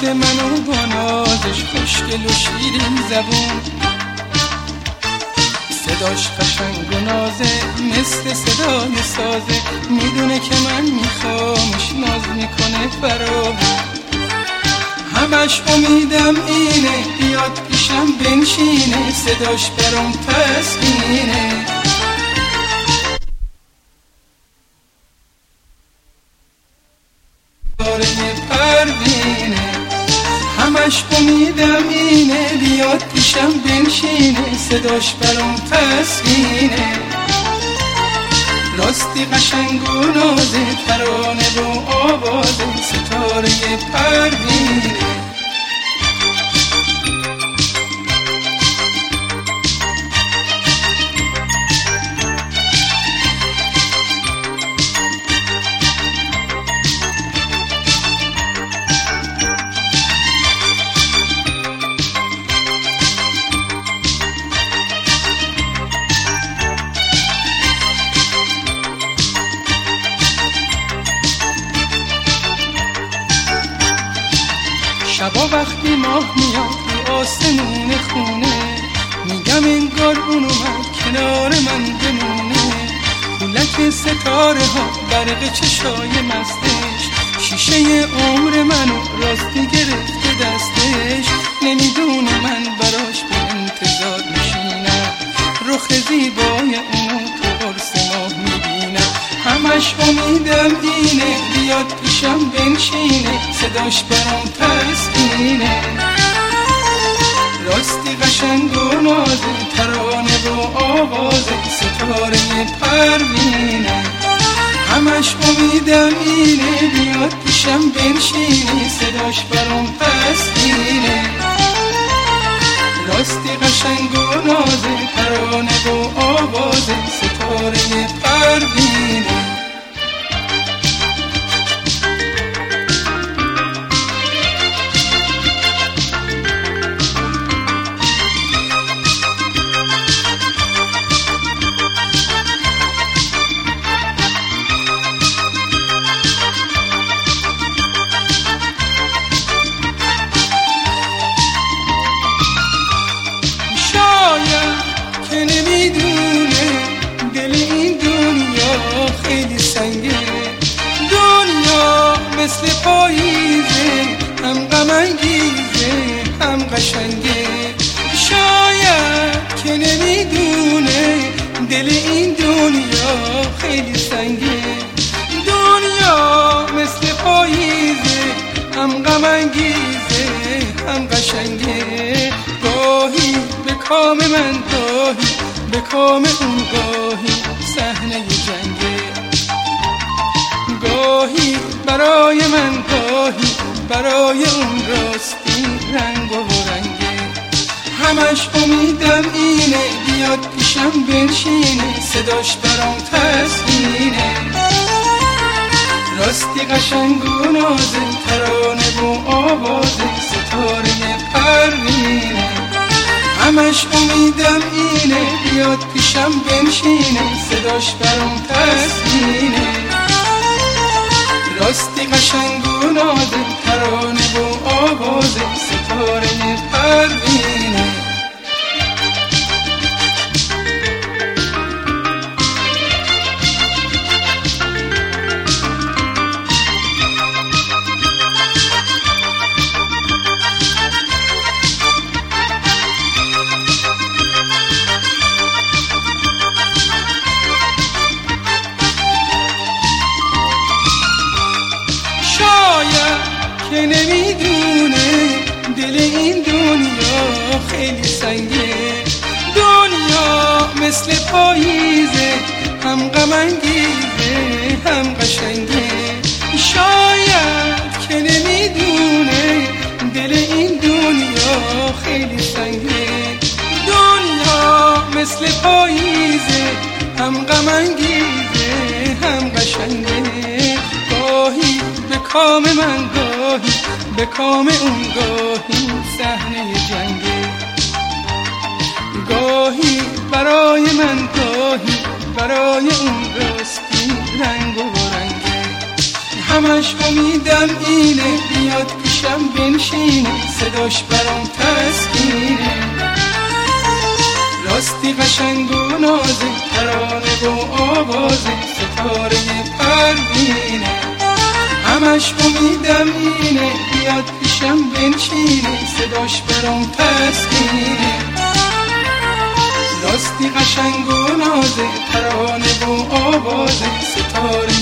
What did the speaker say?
دوست منو با نازش خوشگل و شیرین زبون، صداش قشنگ و نازه مثل صدای سازه، میدونه که من میخوامش، ناز میکنه برام، همش امیدم اینه بیاد پیشم بنشینه، صداش برام تسکینه. پروینه همش امیدم اینه بیاد پیشم بنشینه، صداش برام تسکینه. راستی قشنگ و نازه، ترانه و آوازه، ستاره پروینه. شبا وقتی ماه میاد رو آسمون خونه، میگم انگار اون اومد کنار من بمونه. خولک ستاره ها برق چشای مستش، شیشه عمر منو راستی گرفته دستش. نمیدونه من براش به انتظار میشینم، رخ زیبای اونو تو قرص ماه میبینم. همش امیدم اینه بیاد پیشم بنشینه، صداش برام تسکینه. راستی قشنگ و نازه، ترانه و آوازه، ستاره پروینه. همش امیدم اینه بیاد پیشم بنشینه، صداش برام تسکینه. راستی قشنگ و نازه، ترانه و آوازه، ستاره پروینه. نمیدونه دل این دنیا خیلی سنگه، دنیا مثل پاییزه، هم غم انگیزه هم قشنگه. شاید که نمیدونه دل این دنیا خیلی سنگه، دنیا مثل پاییزه، هم غم انگیزه هم قشنگه. گاهی به کام من، گاهی به کام اون، گاهی صحنه جنگه. گاهی برای من، گاهی برای اون، راستی رنگ و رنگه. همش امیدم اینه بیاد پیشم بنشینه، صداش برام تسکینه. راستی قشنگ و نازه، ترانه و آوازه، ستاره پروینه. همش امیدم اینه بیاد پیشم بنشینه، صداش برام تسکینه. راستی قشنگ و نازه، ترانه و آوازه، ستاره پروینه. که نمیدونه دل این دنیا خیلی سنگه، دنیا مثل پاییزه، هم غم انگیزه هم قشنگه. شاید که نمیدونه دل این دنیا خیلی سنگه، دنیا مثل پاییزه، هم غم انگیزه هم قشنگه. گاهی به کام من، گاهی به کام اون، گاهی صحنه جنگه. گاهی برای من، گاهی برای اون، راستی رنگ و رنگه. همش امیدم اینه بیاد پیشم بنشینه، صداش برام تسکینه. راستی قشنگ و نازه، ترانه و آوازه، ستاره پروینه. همش امیدم اینه بیاد پیشم بنشینه، صداش برام تسکینه. راستی قشنگ و نازه، ترانه و آوازه، ستاره